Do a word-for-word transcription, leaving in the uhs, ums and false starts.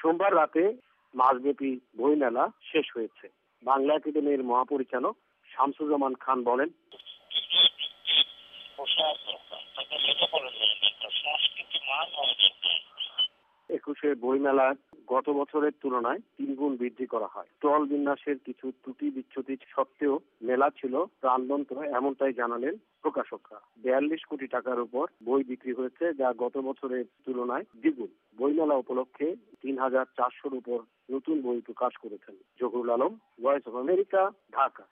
সোমবার রাতে মাসব্যাপী বইমেলা শেষ হয়েছে। বাংলা একাডেমির মহাপরিচালক শামসুজ্জামান খান বলেন, একুশে বইমেলা গত বছরের তুলনায় তিনগুণ বৃদ্ধি করা হয়। স্টল বিন্যাসের কিছু ত্রুটি বিচ্যুতি সত্ত্বেও মেলা ছিল প্রাণবন্ত, এমনটাই জানালেন প্রকাশকরা। বিয়াল্লিশ কোটি টাকার উপর বই বিক্রি হয়েছে, যা গত বছরের তুলনায় দ্বিগুণ। বইমেলা উপলক্ষে তিন হাজার চারশোর উপর নতুন বই প্রকাশ করেছেন। Zahurul Alam, voice of America, Dhaka.